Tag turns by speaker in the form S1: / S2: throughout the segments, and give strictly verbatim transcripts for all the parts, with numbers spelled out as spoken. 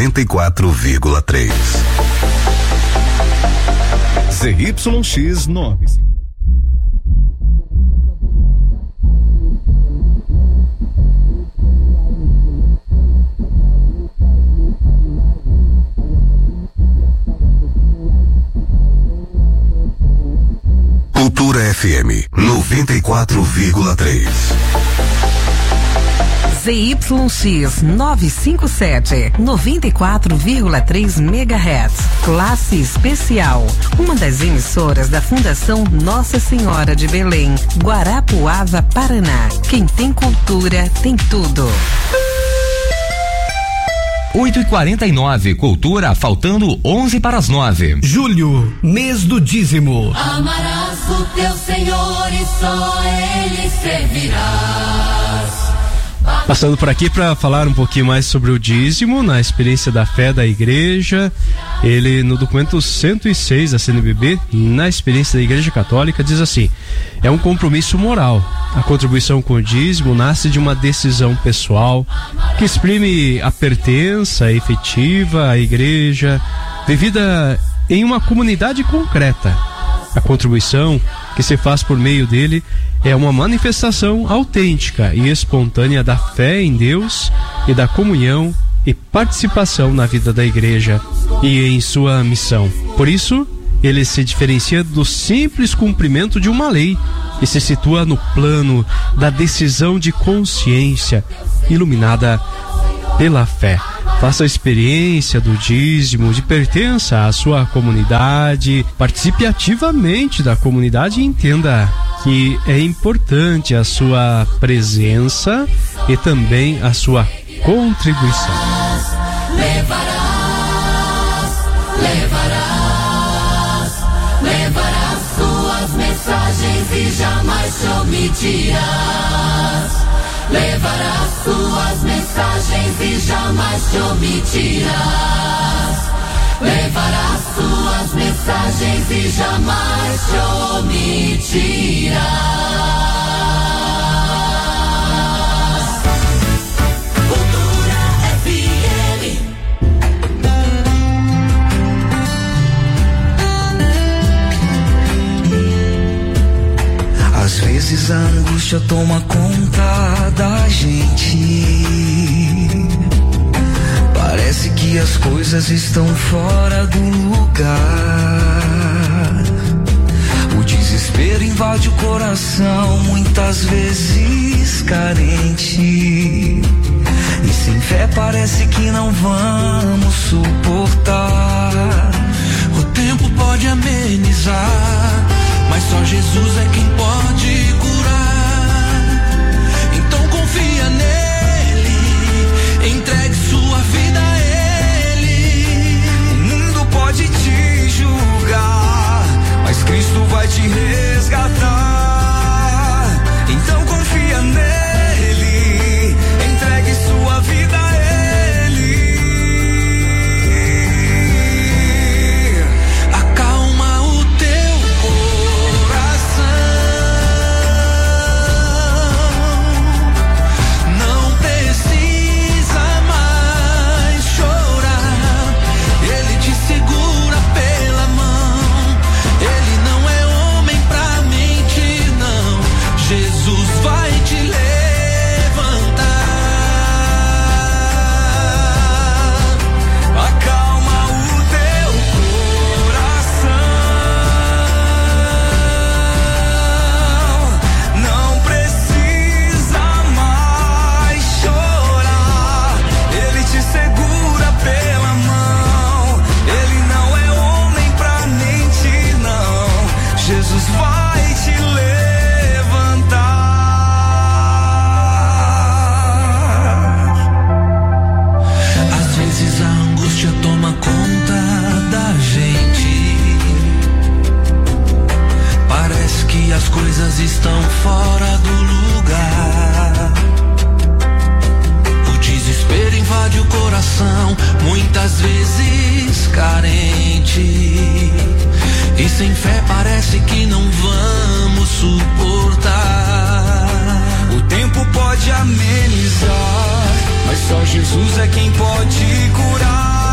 S1: noventa e quatro vírgula três.
S2: Z Y X nove.
S1: Cultura F M noventa e quatro vírgula três.
S3: Z Y X novecentos e cinquenta e sete, noventa e quatro vírgula três megahertz. Classe especial. Uma das emissoras da Fundação Nossa Senhora de Belém, Guarapuava, Paraná. Quem tem cultura tem tudo.
S4: oito e quarenta e nove, cultura faltando onze para as nove.
S5: Julho, mês do dízimo.
S6: Amarás o teu Senhor e só Ele servirás.
S7: Passando por aqui para falar um pouquinho mais sobre o dízimo, na experiência da fé da igreja. Ele, no documento cento e seis da C N B B, na experiência da Igreja Católica, diz assim: é um compromisso moral. A contribuição com o dízimo nasce de uma decisão pessoal que exprime a pertença efetiva à igreja, vivida em uma comunidade concreta. A contribuição que se faz por meio dele é uma manifestação autêntica e espontânea da fé em Deus e da comunhão e participação na vida da igreja e em sua missão. Por isso, ele se diferencia do simples cumprimento de uma lei e se situa no plano da decisão de consciência iluminada pela fé. Faça a experiência do dízimo, de pertença à sua comunidade, participe ativamente da comunidade e entenda que é importante a sua presença e também a sua contribuição.
S6: Levarás, levarás, levarás suas mensagens e jamais te omitirás. Levarás suas mensagens e jamais te omitirás. Levarás suas mensagens e jamais te omitirás. Cultura F M.
S8: Às vezes a angústia toma conta da gente. Parece que as coisas estão fora do lugar. O desespero invade o coração, muitas vezes carente. E sem fé parece que não vamos suportar.
S9: O tempo pode amenizar, mas só Jesus é quem pode curar. Então confia nele, entregue sua vida a ele.
S8: O mundo pode te julgar, mas Cristo vai te resgatar. Então confia nele, entregue sua vida a ele.
S9: Acalma o teu coração, não precisa mais chorar. Ele te segura pela mão, ele não é homem pra mentir, não. Jesus vai te levantar.
S8: Acalma o teu coração, não precisa mais chorar. Ele te segura pela mão, ele não é homem pra mentir, não. Jesus vai te levantar.
S9: Às vezes a angústia toma conta da gente. Parece que as coisas estão fora do lugar. O desespero invade o coração, muitas vezes carente. E sem fé parece que não vamos suportar.
S8: O tempo pode amenizar, mas só Jesus é quem pode curar.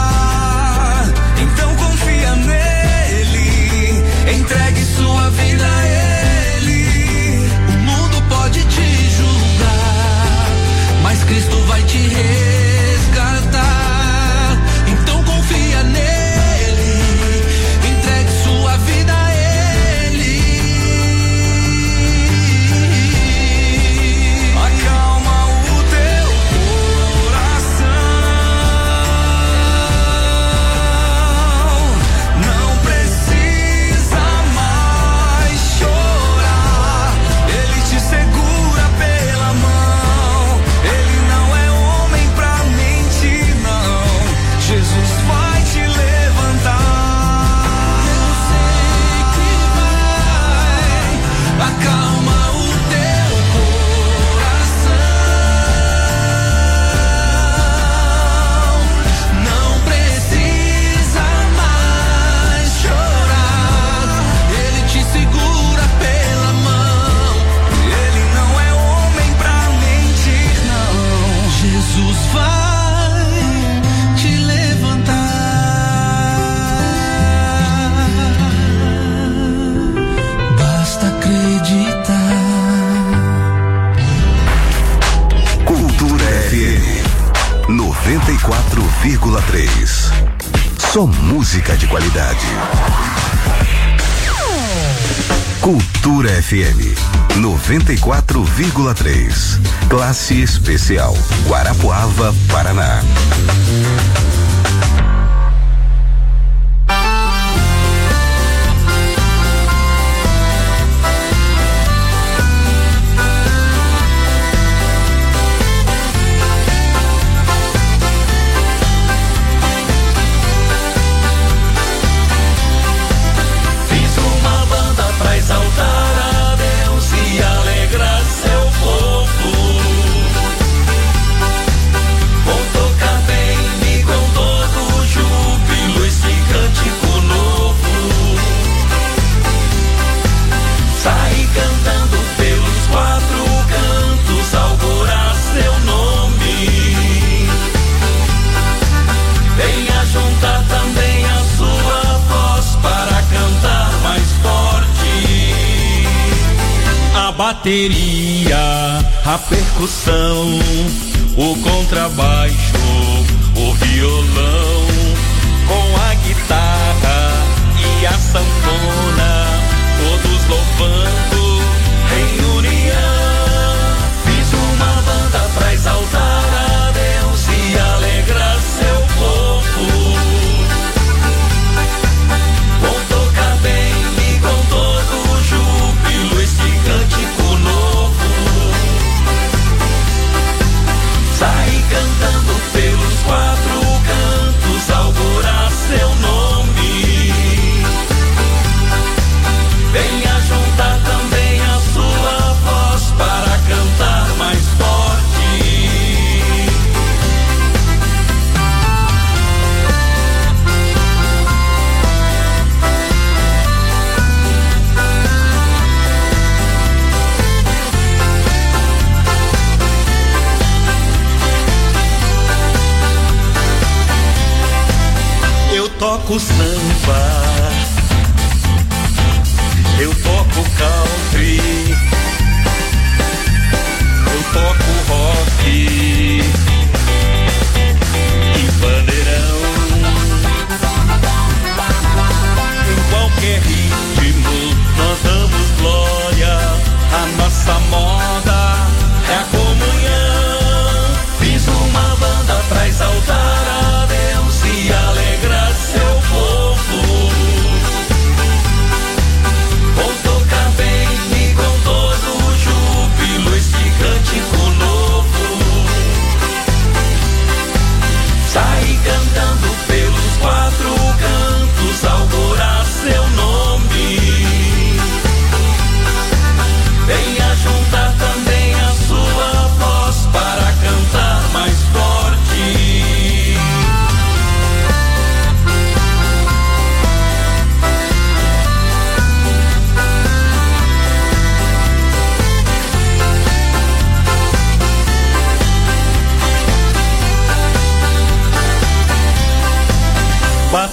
S8: Então confia nele, entregue sua vida a ele. O mundo pode te julgar, mas Cristo vai te resgatar. Então confia nele, entregue sua vida a ele. Acalma o teu coração, não precisa mais chorar. Ele te segura pela mão, ele não é homem pra mentir, não. Jesus vai te levantar. Eu sei que vai. Acalma o teu coração, não precisa mais chorar. Ele te segura pela mão, ele não é homem pra mentir, não. Jesus vai te levantar. Basta acreditar.
S1: Cultura F M noventa e quatro vírgula três. Só música de qualidade. Cultura F M noventa e quatro vírgula três. Classe especial. Guarapuava, Paraná.
S9: Fiz uma banda pra exaltar a Deus e alegrar seu povo. Vou tocar bem e com todo júbilo esse cântico novo. Saí cantando pelos quatro cantos, alvorar seu nome. Venha juntar também a sua voz para cantar mais forte. A bateria, a percussão, o contrabaixo, o violão, com a guitarra e a sanfona, todos louvando em união. Fiz uma banda pra exaltar a Deus e alegrar seu povo. Vou tocar bem e com todo júbilo esse cântico novo. Saí cantando pelos quatro cantos, alvorar seu nome. Venha juntar também a sua voz para cantar mais forte. Eu toco samba, eu toco country, eu toco rock e bandeirão. Em qualquer ritmo nós damos glória, a nossa moda é a comunhão. Fiz uma banda pra exaltar a Deus e alegrar seu povo. Vou tocar bem e com todo júbilo esse cântico novo. Saí cantando pelos quatro cantos, alvorar seu nome. Venha juntar também a sua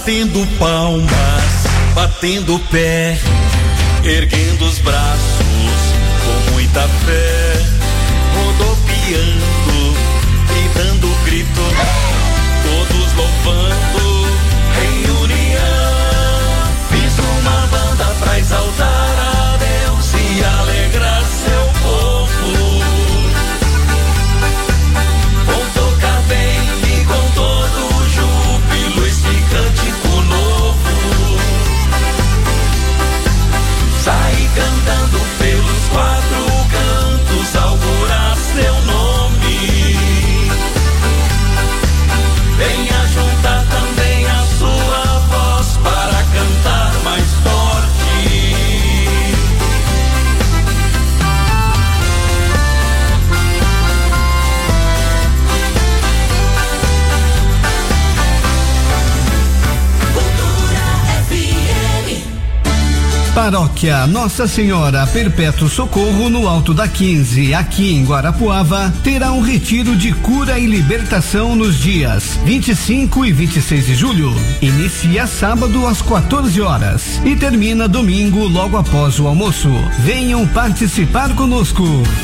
S9: batendo palmas, batendo pé, erguendo os braços com muita fé, rodopiando e dando grito, todos louvando em união. Fiz uma banda pra exaltar a Deus e alegrar seu povo. Com tocar bem e com todo o júbilo este cântico novo. Sai cantando pelos quatro cantos, augurar seu nome. Venha juntar também a sua voz para cantar mais forte.
S5: Paróquia Nossa Senhora Perpétuo Socorro, no Alto da quinze, aqui em Guarapuava, terá um retiro de cura e libertação nos dias vinte e cinco e vinte e seis de julho. Inicia sábado às quatorze horas e termina domingo logo após o almoço. Venham participar conosco.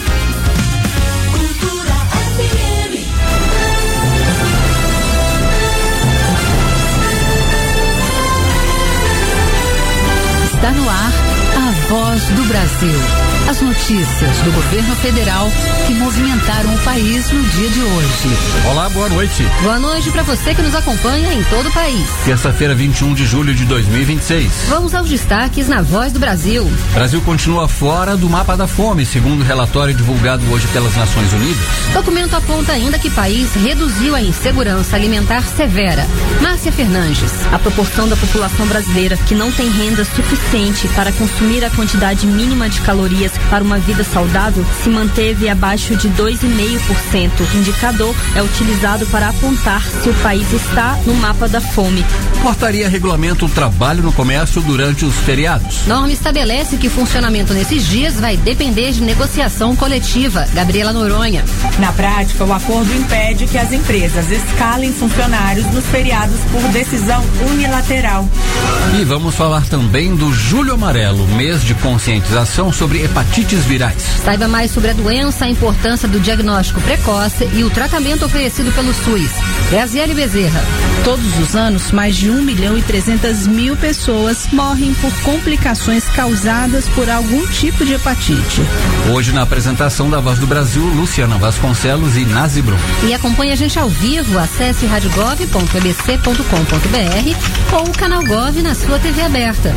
S3: Está no ar a Voz do Brasil. As notícias do governo federal que movimentaram o país no dia de hoje.
S10: Olá, boa noite.
S3: Boa noite para você que nos acompanha em todo o país.
S10: Terça-feira, vinte e um de julho de dois mil e vinte e seis.
S3: Vamos aos destaques na Voz do Brasil.
S10: Brasil continua fora do mapa da fome, segundo o relatório divulgado hoje pelas Nações Unidas.
S3: Documento aponta ainda que o país reduziu a insegurança alimentar severa. Márcia Fernandes. A proporção da população brasileira que não tem renda suficiente para consumir a quantidade mínima de calorias para uma vida saudável se manteve abaixo de dois vírgula cinco por cento. O indicador é utilizado para apontar se o país está no mapa da fome.
S10: Portaria regulamenta o trabalho no comércio durante os feriados.
S3: Norma estabelece que o funcionamento nesses dias vai depender de negociação coletiva. Gabriela Noronha.
S11: Na prática, o acordo impede que as empresas escalem funcionários nos feriados por decisão unilateral.
S10: E vamos falar também do Julho Amarelo, mês de conscientização sobre hepatites virais.
S3: Saiba mais sobre a doença, a importância do diagnóstico precoce e o tratamento oferecido pelo SUS. Graziele Bezerra.
S12: Todos os anos, mais de um milhão e trezentas mil pessoas morrem por complicações causadas por algum tipo de hepatite.
S10: Hoje, na apresentação da Voz do Brasil, Luciana Vasconcelos e Nazi Brum.
S3: E acompanhe a gente ao vivo, acesse rádio gov ponto e b c ponto com ponto b r ou o canal Gov na sua T V aberta.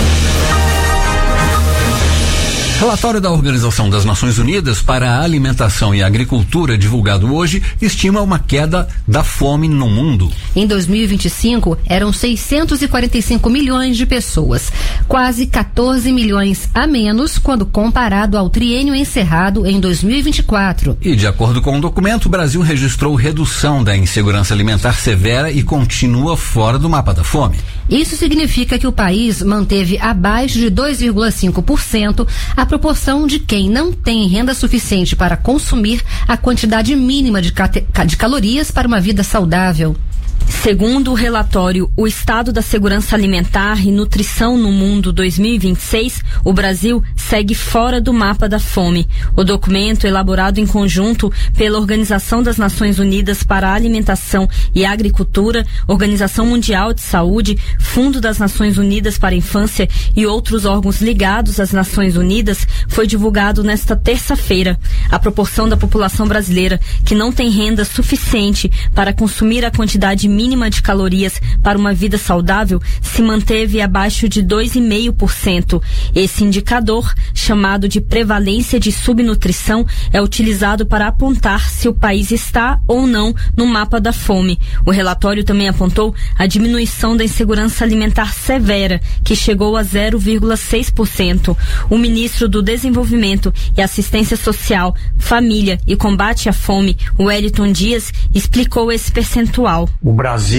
S10: Relatório da Organização das Nações Unidas para a Alimentação e Agricultura, divulgado hoje, estima uma queda da fome no mundo.
S3: Em dois mil e vinte e cinco, eram seiscentos e quarenta e cinco milhões de pessoas, quase quatorze milhões a menos quando comparado ao triênio encerrado em dois mil e vinte e quatro.
S10: E, de acordo com o documento, o Brasil registrou redução da insegurança alimentar severa e continua fora do mapa da fome.
S3: Isso significa que o país manteve abaixo de dois vírgula cinco por cento a proporção de quem não tem renda suficiente para consumir a quantidade mínima de, de calorias para uma vida saudável. Segundo o relatório O Estado da Segurança Alimentar e Nutrição no Mundo dois mil e vinte e seis, o Brasil segue fora do mapa da fome. O documento, elaborado em conjunto pela Organização das Nações Unidas para a Alimentação e Agricultura, Organização Mundial de Saúde, Fundo das Nações Unidas para a Infância e outros órgãos ligados às Nações Unidas, foi divulgado nesta terça-feira. A proporção da população brasileira que não tem renda suficiente para consumir a quantidade mínima de calorias para uma vida saudável se manteve abaixo de dois vírgula cinco por cento. Esse indicador, chamado de prevalência de subnutrição, é utilizado para apontar se o país está ou não no mapa da fome. O relatório também apontou a diminuição da insegurança alimentar severa, que chegou a zero vírgula seis por cento. O ministro do Desenvolvimento e Assistência Social, Família e Combate à Fome, Wellington Dias, explicou esse percentual.
S13: O Brasil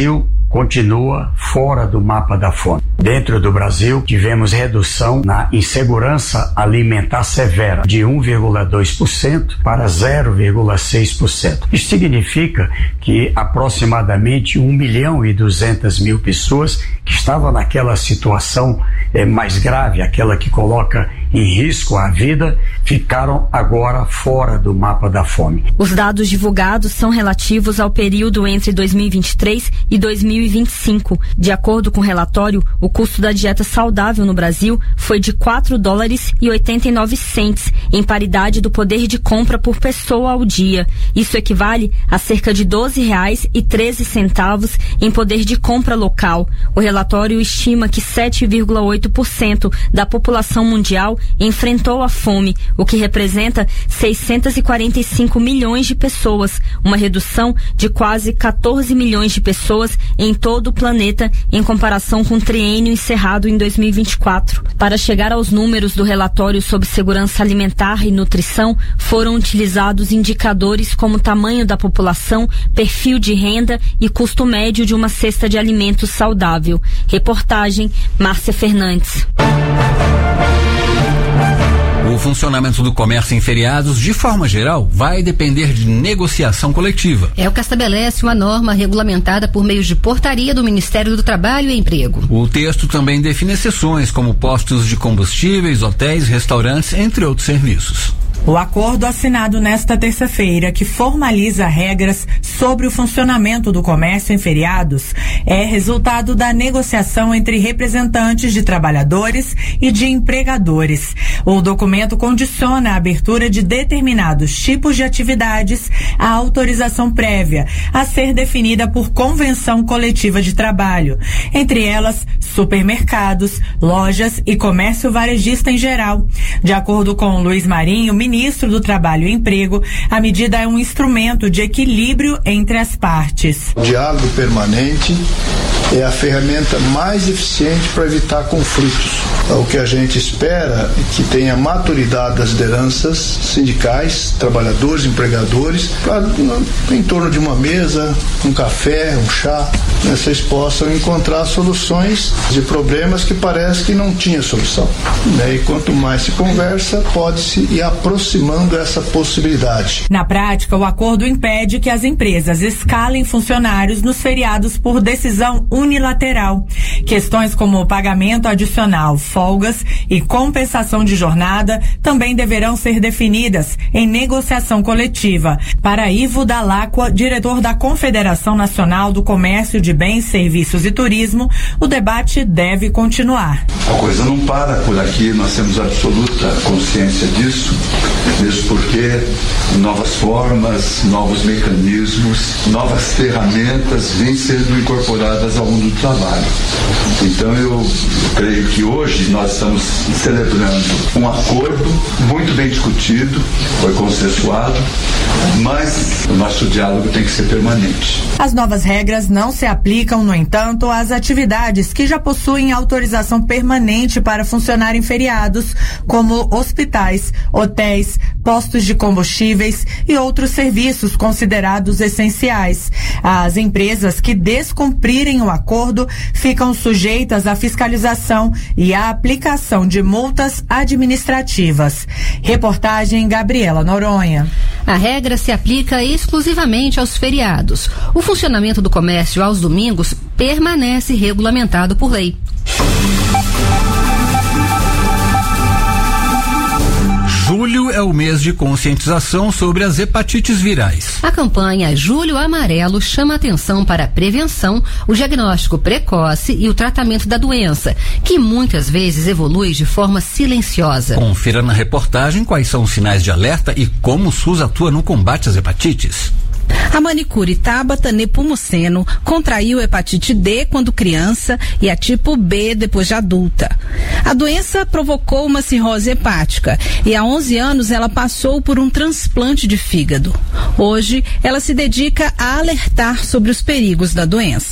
S13: continua fora do mapa da fome. Dentro do Brasil, tivemos redução na insegurança alimentar severa de um vírgula dois por cento para zero vírgula seis por cento. Isso significa que aproximadamente um milhão e duzentas mil pessoas que estavam naquela situação eh, mais grave, aquela que coloca em risco a vida, ficaram agora fora do mapa da fome.
S14: Os dados divulgados são relativos ao período entre dois mil e vinte e três e dois mil e vinte e cinco. De acordo com o relatório, o custo da dieta saudável no Brasil foi de quatro dólares e oitenta e nove centes, em paridade do poder de compra por pessoa ao dia. Isso equivale a cerca de doze reais e treze centavos em poder de compra local. O relatório estima que sete vírgula oito por cento da população mundial enfrentou a fome, o que representa seiscentos e quarenta e cinco milhões de pessoas, uma redução de quase quatorze milhões de pessoas em todo o planeta em comparação com o triênio encerrado em dois mil e vinte e quatro. Para chegar aos números do relatório sobre segurança alimentar e nutrição, foram utilizados indicadores como tamanho da população, perfil de renda e custo médio de uma cesta de alimentos saudável. Reportagem Márcia Fernandes.
S10: O funcionamento do comércio em feriados, de forma geral, vai depender de negociação coletiva.
S15: É o que estabelece uma norma regulamentada por meio de portaria do Ministério do Trabalho e Emprego.
S10: O texto também define exceções, como postos de combustíveis, hotéis, restaurantes, entre outros serviços.
S11: O acordo assinado nesta terça-feira, que formaliza regras sobre o funcionamento do comércio em feriados, é resultado da negociação entre representantes de trabalhadores e de empregadores. O documento condiciona a abertura de determinados tipos de atividades à autorização prévia, a ser definida por convenção coletiva de trabalho. Entre elas, supermercados, lojas e comércio varejista em geral. De acordo com Luiz Marinho, ministro do Trabalho e Emprego, a medida é um instrumento de equilíbrio entre as partes.
S16: O diálogo permanente é a ferramenta mais eficiente para evitar conflitos. O que a gente espera é que tenha maturidade das lideranças sindicais, trabalhadores, empregadores, para em torno de uma mesa, um café, um chá, né, vocês possam encontrar soluções de problemas que parece que não tinha solução. Né, e quanto mais se conversa, pode-se ir aproximando essa possibilidade.
S11: Na prática, o acordo impede que as empresas escalem funcionários nos feriados por decisão unilateral. Questões como o pagamento adicional, folgas e compensação de jornada também deverão ser definidas em negociação coletiva. Para Ivo Dalacqua, diretor da Confederação Nacional do Comércio de Bens, Serviços e Turismo, o debate deve continuar.
S17: A coisa não para por aqui, nós temos absoluta consciência disso, mesmo porque novas formas, novos mecanismos, novas ferramentas vêm sendo incorporadas ao mundo do trabalho. Então eu creio que hoje nós estamos celebrando um acordo muito bem discutido, foi consensuado, mas o nosso diálogo tem que ser permanente.
S11: As novas regras não se aplicam, no entanto, às atividades que já possuem autorização permanente para funcionar em feriados, como hospitais, hotéis, postos de combustíveis e outros serviços considerados essenciais. As empresas que descumprirem o acordo ficam sujeitas à fiscalização e à aplicação de multas administrativas. Reportagem Gabriela Noronha.
S15: A regra se aplica exclusivamente aos feriados. O funcionamento do comércio aos domingos permanece regulamentado por lei.
S10: Julho é o mês de conscientização sobre as hepatites virais.
S15: A campanha Julho Amarelo chama atenção para a prevenção, o diagnóstico precoce e o tratamento da doença, que muitas vezes evolui de forma silenciosa.
S10: Confira na reportagem quais são os sinais de alerta e como o SUS atua no combate às hepatites.
S12: A manicure Tabata Nepomuceno contraiu hepatite D quando criança e a tipo B depois de adulta. A doença provocou uma cirrose hepática e há onze anos ela passou por um transplante de fígado. Hoje, ela se dedica a alertar sobre os perigos da doença.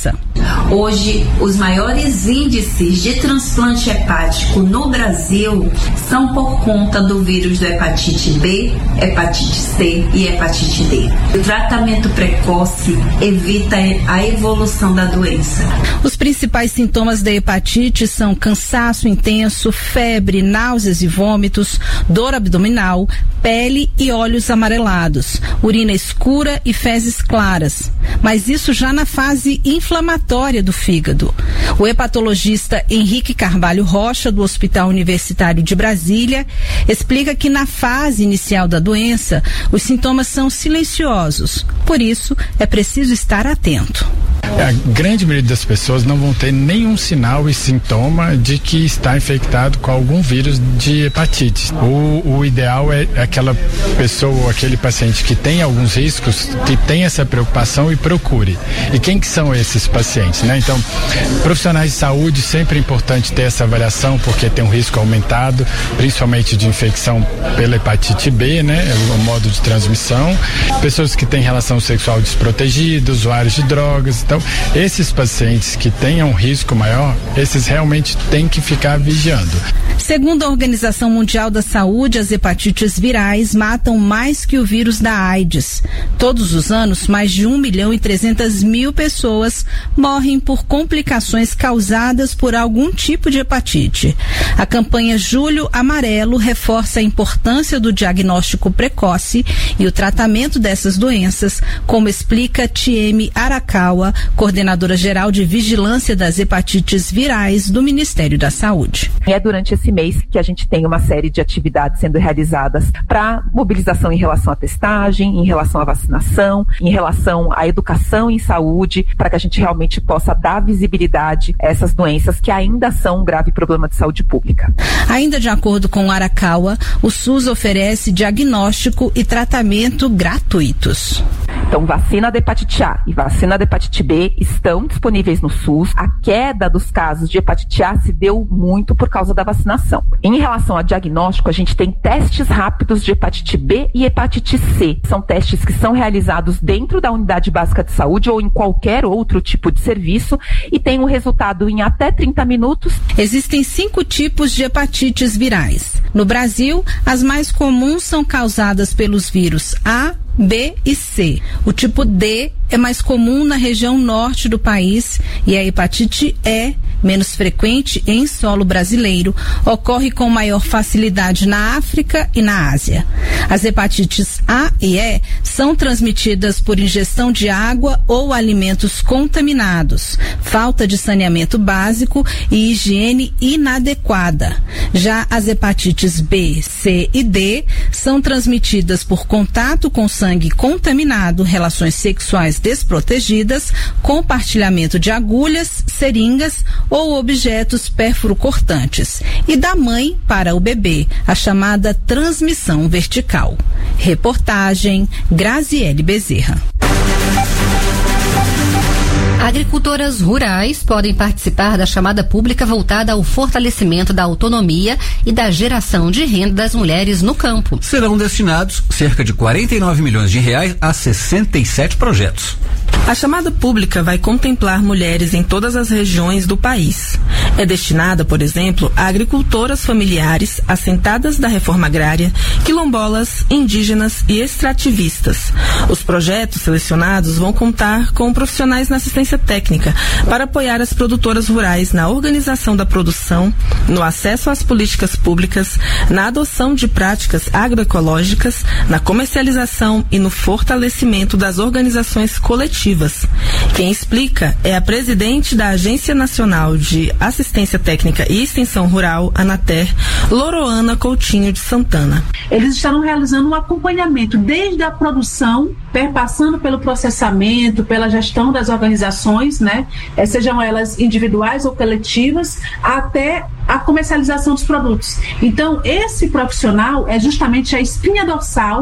S18: Hoje, os maiores índices de transplante hepático no Brasil são por conta do vírus da hepatite B, hepatite C e hepatite D. O tratamento precoce evita a evolução da doença.
S12: Os principais sintomas da hepatite são cansaço intenso, febre, náuseas e vômitos, dor abdominal, pele e olhos amarelados, urina escura e fezes claras. Mas isso já na fase inflamatória do fígado. O hepatologista Henrique Carvalho Rocha, do Hospital Universitário de Brasília, explica que na fase inicial da doença, os sintomas são silenciosos. Por isso, é preciso estar atento.
S19: A grande maioria das pessoas não vão ter nenhum sinal e sintoma de que está infectado com algum vírus de hepatite. O, o ideal é aquela pessoa ou aquele paciente que tem alguns riscos, que tem essa preocupação e procure. E quem que são esses pacientes, né? Então, profissionais de saúde, sempre é importante ter essa avaliação, porque tem um risco aumentado, principalmente de infecção pela hepatite B, né? É o modo de transmissão. Pessoas que têm relação sexual desprotegida, usuários de drogas. Então, esses pacientes que tenham um risco maior, esses realmente têm que ficar vigiando.
S12: Segundo a Organização Mundial da Saúde, as hepatites virais matam mais que o vírus da AIDS. Todos os anos, mais de um milhão e trezentas mil pessoas morrem por complicações causadas por algum tipo de hepatite. A campanha Julho Amarelo reforça a importância do diagnóstico precoce e o tratamento dessas doenças, como explica Tieme Arakawa, coordenadora geral de vigilância das hepatites virais do Ministério da Saúde.
S20: É durante esse mês que a gente tem uma série de atividades sendo realizadas para mobilização em relação à testagem, em relação à vacinação, em relação à educação em saúde, para que a gente realmente possa dar visibilidade a essas doenças que ainda são um grave problema de saúde pública.
S12: Ainda de acordo com Arakawa, o SUS oferece diagnóstico e tratamento gratuitos.
S20: Então, vacina da hepatite A e vacina da hepatite B estão disponíveis no SUS. A queda dos casos de hepatite A se deu muito por causa da vacinação. Em relação a diagnóstico, a gente tem testes rápidos de hepatite B e hepatite C. São testes que são realizados dentro da unidade básica de saúde ou em qualquer outro tipo de serviço e tem um resultado em até trinta minutos.
S12: Existem cinco tipos de hepatites virais. No Brasil, as mais comuns são causadas pelos vírus A, B e C. O tipo D é mais comum na região norte do país e a hepatite E, menos frequente em solo brasileiro, ocorre com maior facilidade na África e na Ásia. As hepatites A e E são transmitidas por ingestão de água ou alimentos contaminados, falta de saneamento básico e higiene inadequada. Já as hepatites B, C e D são transmitidas por contato com sangue contaminado, relações sexuais desprotegidas, compartilhamento de agulhas, seringas ou objetos pérfuro-cortantes, e da mãe para o bebê, a chamada transmissão vertical. Reportagem Graziele Bezerra.
S15: Agricultoras rurais podem participar da chamada pública voltada ao fortalecimento da autonomia e da geração de renda das mulheres no campo.
S10: Serão destinados cerca de quarenta e nove milhões de reais a sessenta e sete projetos.
S21: A chamada pública vai contemplar mulheres em todas as regiões do país. É destinada, por exemplo, a agricultoras familiares assentadas da reforma agrária, quilombolas, indígenas e extrativistas. Os projetos selecionados vão contar com profissionais na assistência técnica para apoiar as produtoras rurais na organização da produção, no acesso às políticas públicas, na adoção de práticas agroecológicas, na comercialização e no fortalecimento das organizações coletivas. Quem explica é a presidente da Agência Nacional de Assistência Técnica e Extensão Rural, Anater, Loroana Coutinho de Santana.
S22: Eles estarão realizando um acompanhamento desde a produção, perpassando pelo processamento, pela gestão das organizações, né, sejam elas individuais ou coletivas, até a comercialização dos produtos. Então, esse profissional é justamente a espinha dorsal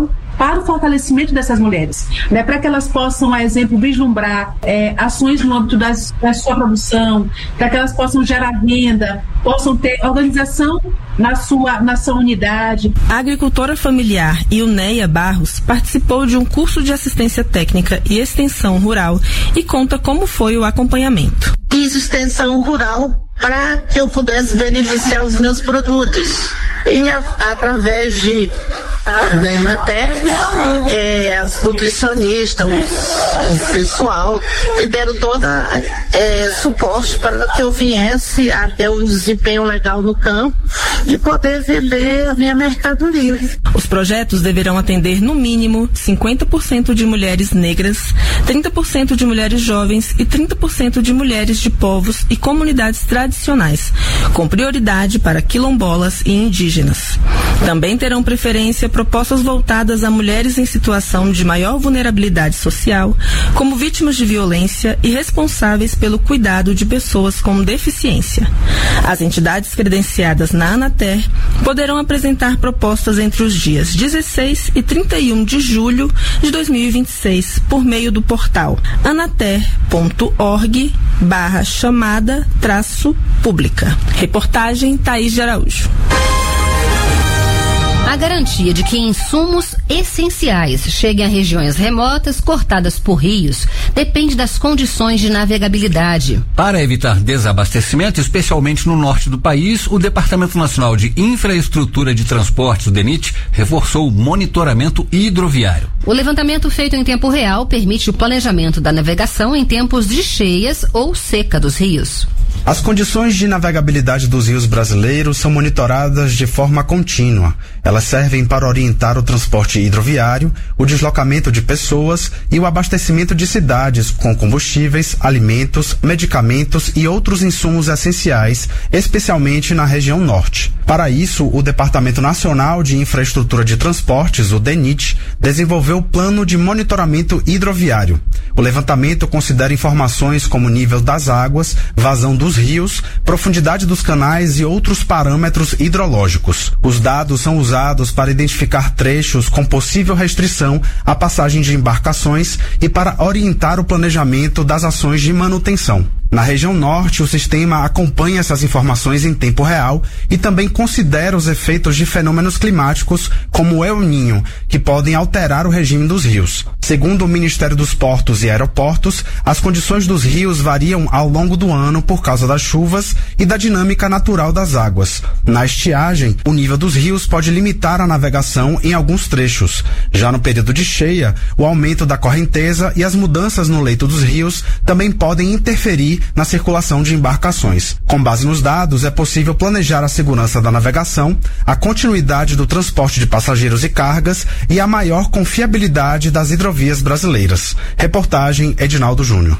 S22: para o fortalecimento dessas mulheres, né, para que elas possam, a exemplo, vislumbrar é, ações no âmbito das, da sua produção, para que elas possam gerar renda, possam ter organização na sua, na sua unidade.
S21: A agricultora familiar Ilneia Barros participou de um curso de assistência técnica e extensão rural e conta como foi o acompanhamento.
S2: Fiz extensão rural para que eu pudesse beneficiar os meus produtos. E a, através de até é, as nutricionistas, o, o pessoal, me deram todo é, suporte para que eu viesse a ter um desempenho legal no campo e poder vender a minha mercadoria.
S21: Os projetos deverão atender no mínimo cinquenta por cento de mulheres negras, trinta por cento de mulheres jovens e trinta por cento de mulheres de povos e comunidades tradicionais, com prioridade para quilombolas e indígenas. Também terão preferência propostas voltadas a mulheres em situação de maior vulnerabilidade social, como vítimas de violência e responsáveis pelo cuidado de pessoas com deficiência. As entidades credenciadas na Anater poderão apresentar propostas entre os dias dezesseis e trinta e um de julho de dois mil e vinte e seis por meio do portal anater ponto org barra chamada traço pública. Reportagem Thaís de Araújo.
S15: A garantia de que insumos essenciais cheguem a regiões remotas cortadas por rios depende das condições de navegabilidade.
S10: Para evitar desabastecimento, especialmente no norte do país, o Departamento Nacional de Infraestrutura de Transportes, o DENIT, reforçou o monitoramento hidroviário.
S15: O levantamento feito em tempo real permite o planejamento da navegação em tempos de cheias ou seca dos rios.
S4: As condições de navegabilidade dos rios brasileiros são monitoradas de forma contínua. Elas servem para orientar o transporte hidroviário, o deslocamento de pessoas e o abastecimento de cidades com combustíveis, alimentos, medicamentos e outros insumos essenciais, especialmente na região norte. Para isso, o Departamento Nacional de Infraestrutura de Transportes, o DENIT, desenvolveu o Plano de Monitoramento Hidroviário. O levantamento considera informações como nível das águas, vazão dos rios, profundidade dos canais e outros parâmetros hidrológicos. Os dados são usados para identificar trechos com possível restrição à passagem de embarcações e para orientar o planejamento das ações de manutenção. Na região norte, o sistema acompanha essas informações em tempo real e também considera os efeitos de fenômenos climáticos como o El Niño, que podem alterar o regime dos rios. Segundo o Ministério dos Portos e Aeroportos, as condições dos rios variam ao longo do ano por causa das chuvas e da dinâmica natural das águas. Na estiagem, o nível dos rios pode limitar a navegação em alguns trechos. Já no período de cheia, o aumento da correnteza e as mudanças no leito dos rios também podem interferir na circulação de embarcações. Com base nos dados, é possível planejar a segurança da navegação, a continuidade do transporte de passageiros e cargas e a maior confiabilidade das hidrovias brasileiras. Reportagem Edinaldo Júnior.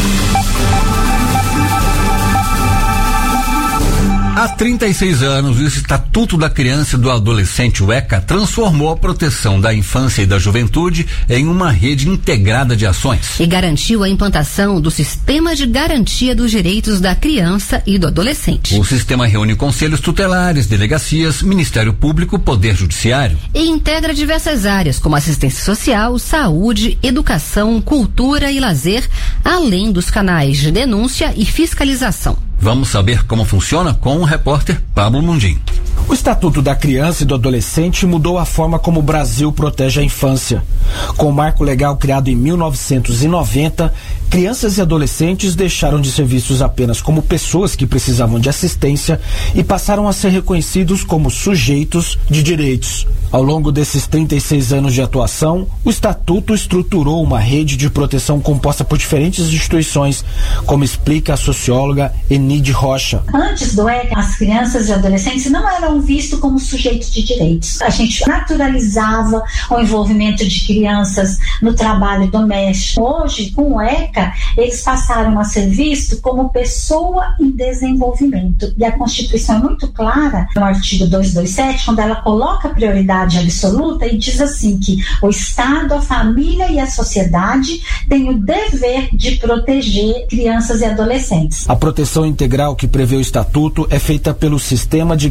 S10: Há trinta e seis anos, o Estatuto da Criança e do Adolescente, o ECA, transformou a proteção da infância e da juventude em uma rede integrada de ações.
S15: E garantiu a implantação do Sistema de Garantia dos Direitos da Criança e do Adolescente.
S10: O sistema reúne conselhos tutelares, delegacias, Ministério Público, Poder Judiciário.
S15: E integra diversas áreas, como assistência social, saúde, educação, cultura e lazer, além dos canais de denúncia e fiscalização.
S10: Vamos saber como funciona com o repórter Pablo Mundim.
S23: O Estatuto da Criança e do Adolescente mudou a forma como o Brasil protege a infância. Com o marco legal criado em mil novecentos e noventa, crianças e adolescentes deixaram de ser vistos apenas como pessoas que precisavam de assistência e passaram a ser reconhecidos como sujeitos de direitos. Ao longo desses trinta e seis anos de atuação, o Estatuto estruturou uma rede de proteção composta por diferentes instituições, como explica a socióloga Enide Rocha.
S24: Antes do ECA, as crianças e adolescentes não eram vistos como sujeitos de direitos. A gente naturalizava o envolvimento de crianças no trabalho doméstico. Hoje, com o ECA, eles passaram a ser vistos como pessoa em desenvolvimento. E a Constituição é muito clara, no artigo duzentos e vinte e sete, quando ela coloca a prioridade absoluta e diz assim que o Estado, a família e a sociedade têm o dever de proteger crianças e adolescentes.
S23: A proteção integral que prevê o Estatuto é feita pelo Sistema de Garantia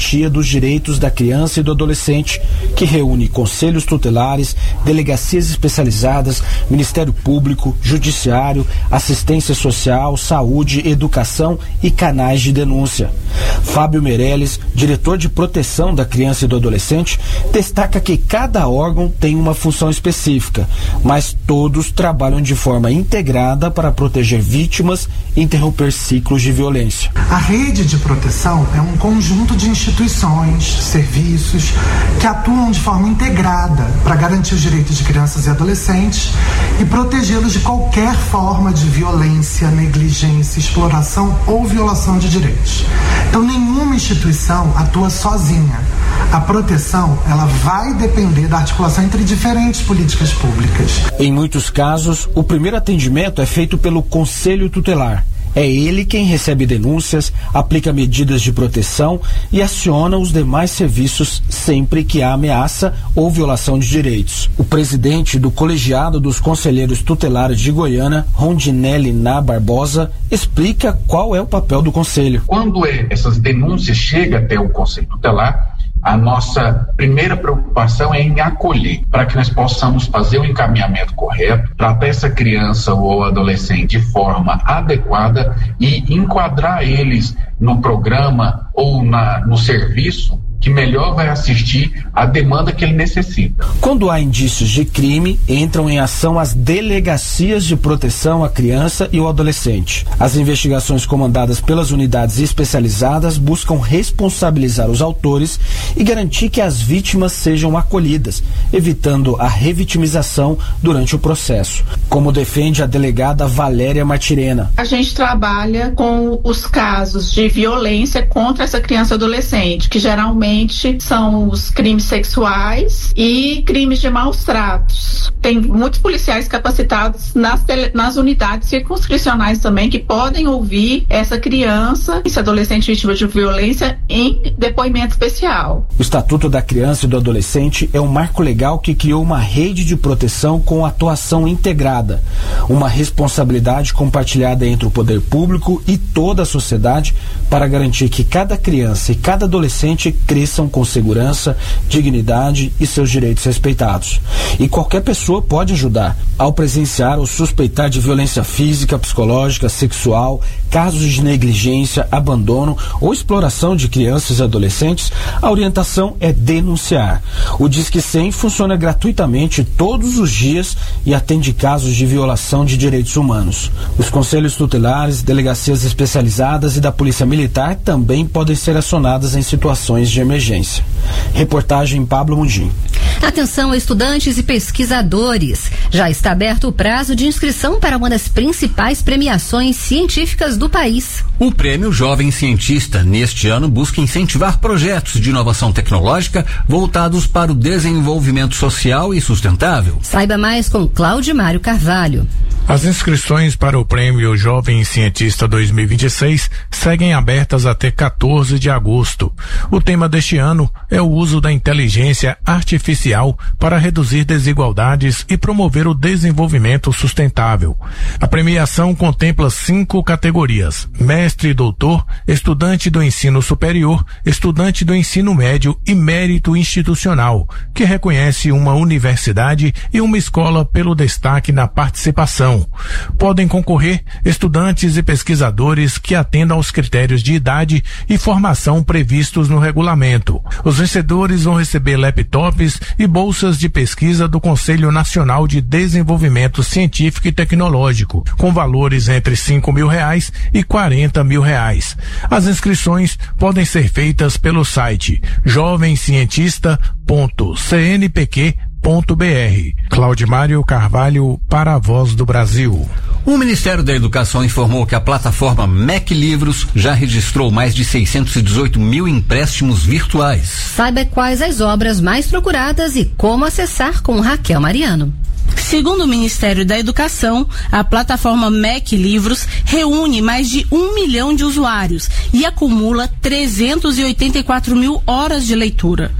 S23: garantia dos direitos da criança e do adolescente, que reúne conselhos tutelares, delegacias especializadas, Ministério Público, Judiciário, assistência social, saúde, educação e canais de denúncia. Fábio Meirelles, diretor de proteção da criança e do adolescente, destaca que cada órgão tem uma função específica, mas todos trabalham de forma integrada para proteger vítimas e interromper ciclos de violência.
S1: A rede de proteção é um conjunto de instituições, serviços que atuam de forma integrada para garantir os direitos de crianças e adolescentes e protegê-los de qualquer forma de violência, negligência, exploração ou violação de direitos. Então, nenhuma instituição atua sozinha. A proteção, ela vai depender da articulação entre diferentes políticas públicas.
S23: Em muitos casos, o primeiro atendimento é feito pelo Conselho Tutelar. É ele quem recebe denúncias, aplica medidas de proteção e aciona os demais serviços sempre que há ameaça ou violação de direitos. O presidente do Colegiado dos Conselheiros Tutelares de Goiânia, Rondinelli Ná Barbosa, explica qual é o papel do Conselho.
S6: Quando essas denúncias chegam até o Conselho Tutelar, a nossa primeira preocupação é em acolher, para que nós possamos fazer o encaminhamento correto, tratar essa criança ou adolescente de forma adequada e enquadrar eles no programa ou na, no serviço que melhor vai assistir à demanda que ele necessita.
S23: Quando há indícios de crime, entram em ação as delegacias de proteção à criança e ao adolescente. As investigações comandadas pelas unidades especializadas buscam responsabilizar os autores e garantir que as vítimas sejam acolhidas, evitando a revitimização durante o processo, como defende a delegada Valéria Martirena.
S22: A gente trabalha com os casos de violência contra essa criança e adolescente, que geralmente são os crimes sexuais e crimes de maus tratos. Tem muitos policiais capacitados nas, tele, nas unidades circunscricionais também que podem ouvir essa criança, esse adolescente vítima de violência em depoimento especial.
S23: O Estatuto da Criança e do Adolescente é um marco legal que criou uma rede de proteção com atuação integrada, uma responsabilidade compartilhada entre o poder público e toda a sociedade para garantir que cada criança e cada adolescente cresçam com segurança, dignidade e seus direitos respeitados. E qualquer pessoa pode ajudar. Ao presenciar ou suspeitar de violência física, psicológica, sexual, casos de negligência, abandono ou exploração de crianças e adolescentes, a orientação é denunciar. O Disque cem funciona gratuitamente todos os dias e atende casos de violação de direitos humanos. Os conselhos tutelares, delegacias especializadas e da Polícia Militar também podem ser acionadas em situações de emergência. Reportagem Pablo Mundim.
S15: Atenção, estudantes e pesquisadores. Já está aberto o prazo de inscrição para uma das principais premiações científicas do país.
S10: O Prêmio Jovem Cientista, neste ano, busca incentivar projetos de inovação tecnológica voltados para o desenvolvimento social e sustentável.
S15: Saiba mais com Claudimário Carvalho.
S7: As inscrições para o Prêmio Jovem Cientista dois mil e vinte e seis seguem abertas até quatorze de agosto. O tema deste ano é o uso da inteligência artificial para reduzir desigualdades e promover o desenvolvimento sustentável. A premiação contempla cinco categorias: mestre e doutor, estudante do ensino superior, estudante do ensino médio e mérito institucional, que reconhece uma universidade e uma escola pelo destaque na participação. Podem concorrer estudantes e pesquisadores que atendam aos critérios de idade e formação previstos no regulamento. Os vencedores vão receber laptops e bolsas de pesquisa do Conselho Nacional de Desenvolvimento Científico e Tecnológico, com valores entre cinco mil reais e quarenta mil reais. As inscrições podem ser feitas pelo site jovem cientista ponto c n p q ponto b r. Claudimário Carvalho para a Voz do Brasil.
S10: O Ministério da Educação informou que a plataforma M E C Livros já registrou mais de seiscentos e dezoito mil empréstimos virtuais.
S15: Saiba quais as obras mais procuradas e como acessar com Raquel Mariano.
S8: Segundo o Ministério da Educação, a plataforma M E C Livros reúne mais de um milhão de usuários e acumula trezentos e oitenta e quatro mil horas de leitura.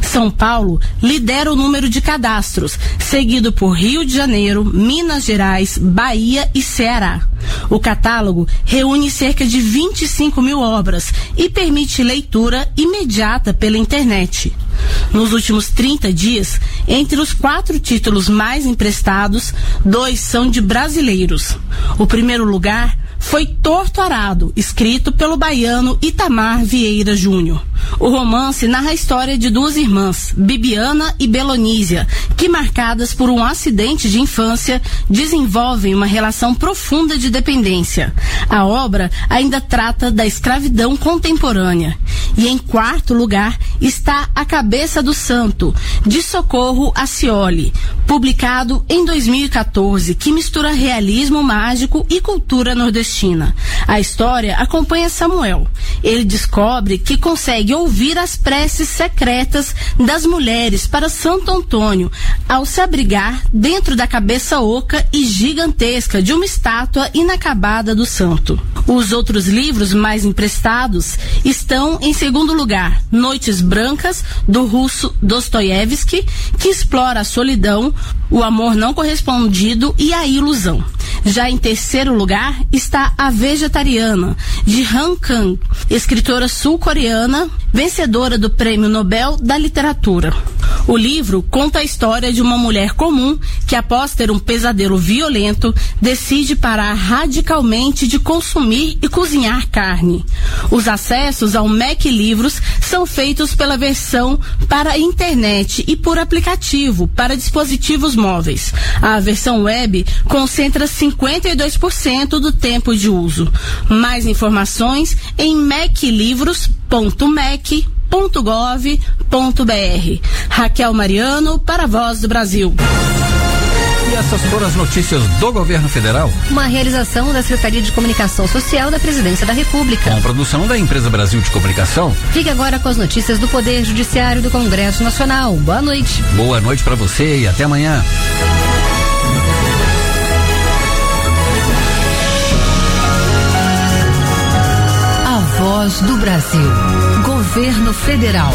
S8: São Paulo lidera o número de cadastros, seguido por Rio de Janeiro, Minas Gerais, Bahia e Ceará. O catálogo reúne cerca de vinte e cinco mil obras e permite leitura imediata pela internet. Nos últimos trinta dias, entre os quatro títulos mais emprestados, dois são de brasileiros. O primeiro lugar foi Torto Arado, escrito pelo baiano Itamar Vieira Júnior. O romance narra a história de duas irmãs, Bibiana e Belonísia, que, marcadas por um acidente de infância, desenvolvem uma relação profunda de dependência. A obra ainda trata da escravidão contemporânea. E em quarto lugar está A Cabeça do Santo, de Socorro Acioli, publicado em dois mil e quatorze, que mistura realismo mágico e cultura nordestina. A história acompanha Samuel. Ele descobre que consegue ouvir as preces secretas das mulheres para Santo Antônio ao se abrigar dentro da cabeça oca e gigantesca de uma estátua inacabada do santo. Os outros livros mais emprestados estão em segundo lugar, Noites Brancas, do russo Dostoiévski, que explora a solidão, o amor não correspondido e a ilusão. Já em terceiro lugar está A Vegetariana, de Han Kang, escritora sul-coreana, vencedora do Prêmio Nobel da Literatura. O livro conta a história de uma mulher comum que, após ter um pesadelo violento, decide parar radicalmente de consumir e cozinhar carne. Os acessos ao Mac Livros são feitos pela versão para a internet e por aplicativo para dispositivos móveis. A versão web concentra cinquenta e dois por cento do tempo de uso. Mais informações em mac livros ponto mac ponto gov ponto br. Raquel Mariano, para a Voz do Brasil.
S10: E essas foram as notícias do governo federal.
S15: Uma realização da Secretaria de Comunicação Social da Presidência da República.
S10: Com produção da Empresa Brasil de Comunicação.
S15: Fique agora com as notícias do Poder Judiciário do Congresso Nacional. Boa noite.
S10: Boa noite para você e até amanhã.
S15: A Voz do Brasil. Governo Federal.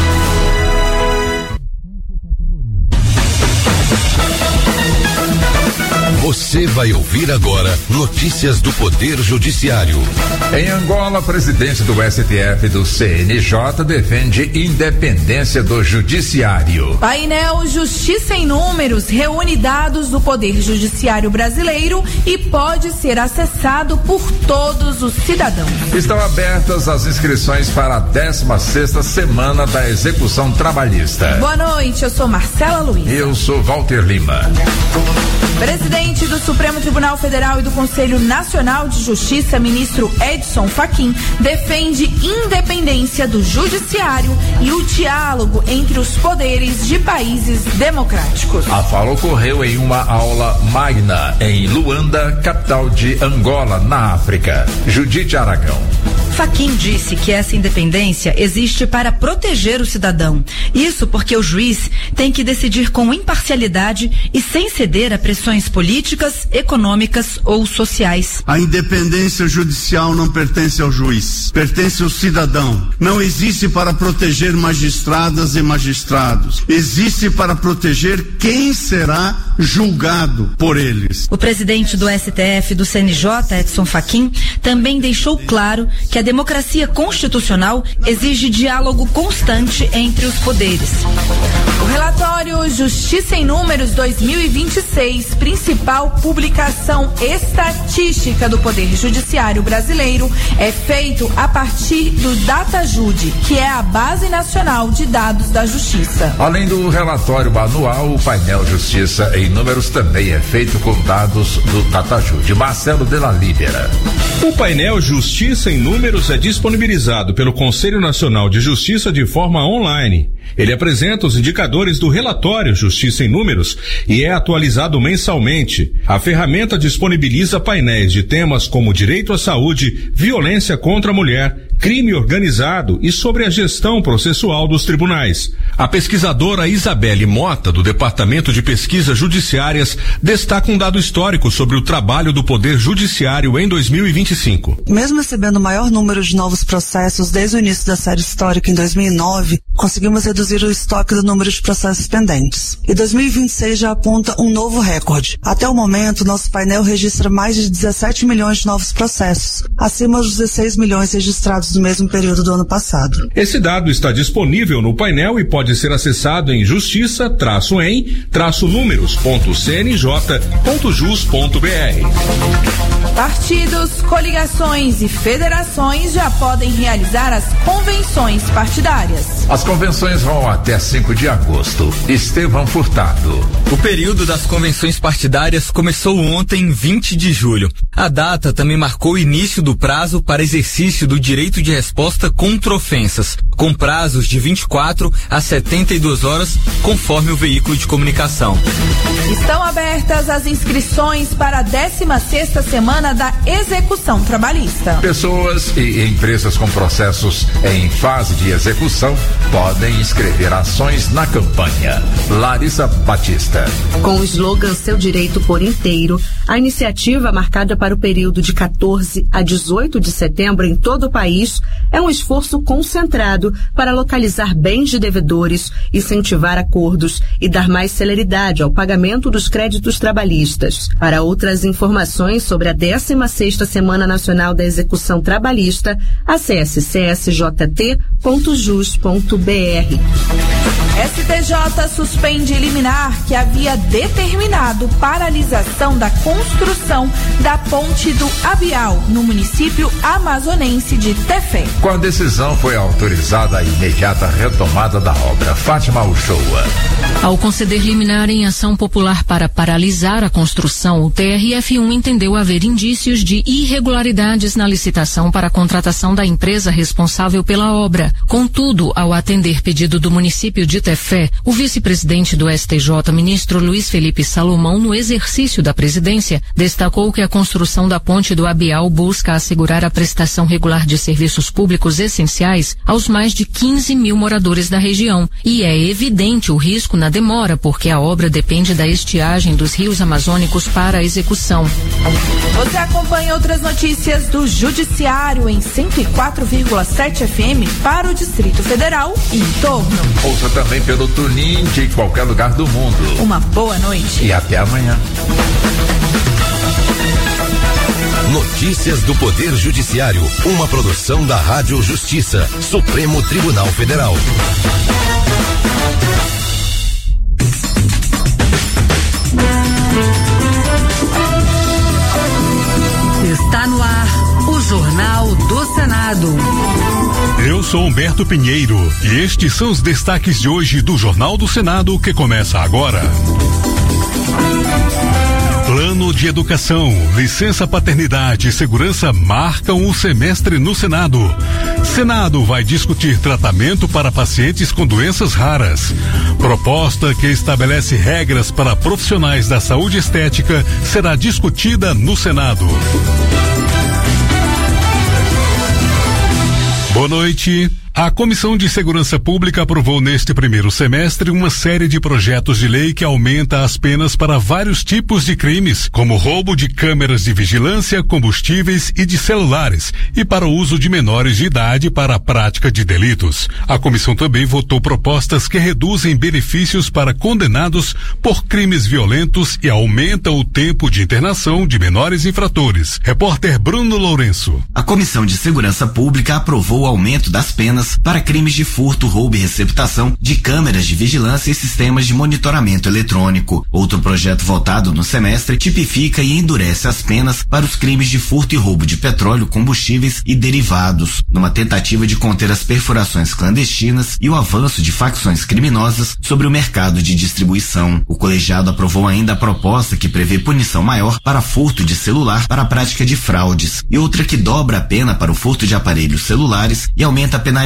S3: Você vai ouvir agora notícias do Poder Judiciário.
S5: Em Angola, a presidente do S T F e do C N J defende independência do judiciário.
S9: Painel Justiça em Números reúne dados do Poder Judiciário brasileiro e pode ser acessado por todos os cidadãos.
S5: Estão abertas as inscrições para a décima sexta semana da execução trabalhista.
S9: Boa noite, eu sou Marcela Luiz.
S5: Eu sou Walter Lima.
S9: Presidente do Supremo Tribunal Federal e do Conselho Nacional de Justiça, ministro Edson Fachin, defende independência do judiciário e o diálogo entre os poderes de países democráticos.
S5: A fala ocorreu em uma aula magna em Luanda, capital de Angola, na África. Judite Aragão.
S13: Fachin disse que essa independência existe para proteger o cidadão. Isso porque o juiz tem que decidir com imparcialidade e sem ceder a pressões políticas, econômicas ou sociais.
S25: A independência judicial não pertence ao juiz, pertence ao cidadão. Não existe para proteger magistradas e magistrados. Existe para proteger quem será julgado por eles.
S13: O presidente do S T F e do C N J, Edson Fachin, também deixou claro que a democracia constitucional exige diálogo constante entre os poderes.
S9: O relatório Justiça em Números dois mil e vinte e seis, principal publicação estatística do Poder Judiciário brasileiro, é feito a partir do DataJude, que é a Base Nacional de Dados da Justiça.
S5: Além do relatório anual, o painel Justiça em Números também é feito com dados do DataJude. Marcelo de la Libera.
S26: O painel Justiça em Números é disponibilizado pelo Conselho Nacional de Justiça de forma online. Ele apresenta os indicadores do relatório Justiça em Números e é atualizado mensalmente. A ferramenta disponibiliza painéis de temas como direito à saúde, violência contra a mulher, crime organizado e sobre a gestão processual dos tribunais. A pesquisadora Isabelle Mota, do Departamento de Pesquisas Judiciárias, destaca um dado histórico sobre o trabalho do Poder Judiciário em dois mil e vinte e cinco.
S11: Mesmo recebendo o maior número de novos processos desde o início da série histórica em dois mil e nove, conseguimos reduzir o estoque do número de processos pendentes. E dois mil e vinte e seis já aponta um novo recorde. Até o momento, nosso painel registra mais de dezessete milhões de novos processos, acima dos dezesseis milhões registrados no mesmo período do ano passado.
S26: Esse dado está disponível no painel e pode ser acessado em justiça traço em traço números ponto c n j ponto jus ponto b r.
S9: Partidos, coligações e federações já podem realizar as convenções partidárias.
S5: As convenções vão até cinco de agosto. Estevão Furtado.
S14: O período das convenções partidárias começou ontem, vinte de julho. A data também marcou o início do prazo para exercício do direito de resposta contra ofensas, com prazos de vinte e quatro a setenta e duas horas, conforme o veículo de comunicação.
S9: Estão abertas as inscrições para a décima sexta semana da execução trabalhista.
S5: Pessoas e empresas com processos em fase de execução podem inscrever ações na campanha. Larissa Batista.
S16: Com o slogan Seu Direito por Inteiro, a iniciativa, marcada para o período de quatorze a dezoito de setembro em todo o país, é um esforço concentrado para localizar bens de devedores, incentivar acordos e dar mais celeridade ao pagamento dos créditos trabalhistas. Para outras informações sobre a décima sexta Semana Nacional da Execução Trabalhista, acesse c s j t ponto jus ponto b r.
S9: S T J suspende liminar que havia determinado paralisação da construção da ponte do Abial, no município amazonense de Tefé.
S5: Com a decisão foi autorizada a imediata retomada da obra. Fátima Uchoa.
S17: Ao conceder liminar em ação popular para paralisar a construção, o T R F um entendeu haver indícios de irregularidades na licitação para a contratação da empresa responsável pela obra. Contudo, ao atender pedido do município de Tefé, o vice-presidente do S T J, ministro Luiz Felipe Salomão, no exercício da presidência, destacou que a construção da ponte do Abial busca assegurar a prestação regular de serviços públicos essenciais aos mais de quinze mil moradores da região. E é evidente o risco na demora, porque a obra depende da estiagem dos rios amazônicos para a execução.
S9: Você acompanha outras notícias do Judiciário em cento e quatro vírgula sete F M para o Distrito Federal e em torno.
S5: Ouça também pelo TuneIn de qualquer lugar do mundo.
S9: Uma boa noite.
S5: E até amanhã.
S3: Notícias do Poder Judiciário, uma produção da Rádio Justiça, Supremo Tribunal Federal.
S18: Está no ar o Jornal do Senado.
S19: Eu sou Humberto Pinheiro e estes são os destaques de hoje do Jornal do Senado que começa agora. Plano de Educação, Licença Paternidade e Segurança marcam o semestre no Senado. Senado vai discutir tratamento para pacientes com doenças raras. Proposta que estabelece regras para profissionais da saúde estética será discutida no Senado. Boa noite. A Comissão de Segurança Pública aprovou neste primeiro semestre uma série de projetos de lei que aumenta as penas para vários tipos de crimes, como roubo de câmeras de vigilância, combustíveis e de celulares, e para o uso de menores de idade para a prática de delitos. A comissão também votou propostas que reduzem benefícios para condenados por crimes violentos e aumenta o tempo de internação de menores infratores. Repórter Bruno Lourenço.
S27: A Comissão de Segurança Pública aprovou o aumento das penas para crimes de furto, roubo e receptação de câmeras de vigilância e sistemas de monitoramento eletrônico. Outro projeto votado no semestre tipifica e endurece as penas para os crimes de furto e roubo de petróleo, combustíveis e derivados, numa tentativa de conter as perfurações clandestinas e o avanço de facções criminosas sobre o mercado de distribuição. O colegiado aprovou ainda a proposta que prevê punição maior para furto de celular para a prática de fraudes e outra que dobra a pena para o furto de aparelhos celulares e aumenta a penalidade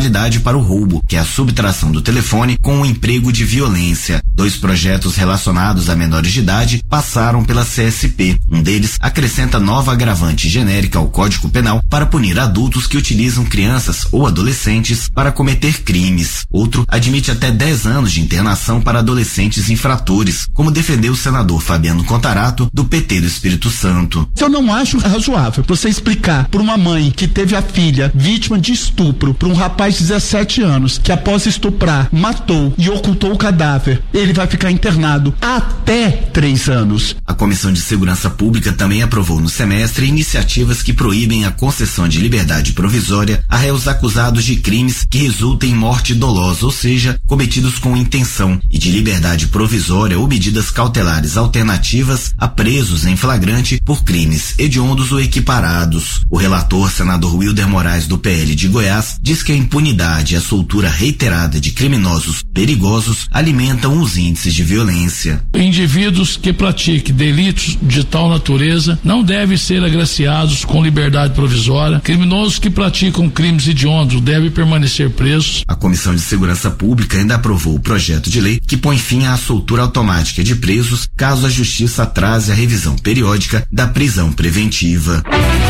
S27: penalidade para o roubo, que é a subtração do telefone com o emprego de violência. Dois projetos relacionados a menores de idade passaram pela C S P. Um deles acrescenta nova agravante genérica ao Código Penal para punir adultos que utilizam crianças ou adolescentes para cometer crimes. Outro admite até dez anos de internação para adolescentes infratores, como defendeu o senador Fabiano Contarato, do P T do Espírito Santo.
S1: Eu não acho razoável você explicar para uma mãe que teve a filha vítima de estupro, para um rapaz de dezessete anos, que após estuprar, matou e ocultou o cadáver, ele vai ficar internado até três anos.
S27: A Comissão de Segurança Pública também aprovou no semestre iniciativas que proíbem a concessão de liberdade provisória a réus acusados de crimes que resultem em morte dolosa, ou seja, cometidos com intenção, e de liberdade provisória ou medidas cautelares alternativas a presos em flagrante por crimes hediondos ou equiparados. O relator, senador Wilder Moraes, do P L de Goiás, diz que a impunidade e a soltura reiterada de criminosos perigosos alimentam os índices de violência.
S2: Indivíduos que pratiquem delitos de tal natureza não devem ser agraciados com liberdade provisória. Criminosos que praticam crimes hediondos devem permanecer presos.
S27: A Comissão de Segurança Pública ainda aprovou o projeto de lei que põe fim à soltura automática de presos caso a Justiça atrase a revisão periódica da prisão preventiva.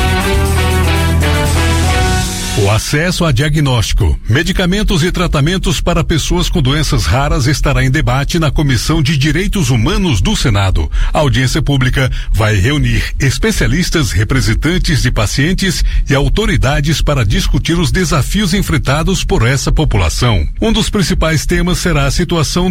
S19: O acesso a diagnóstico, medicamentos e tratamentos para pessoas com doenças raras estará em debate na Comissão de Direitos Humanos do Senado. A audiência pública vai reunir especialistas, representantes de pacientes e autoridades para discutir os desafios enfrentados por essa população. Um dos principais temas será a situação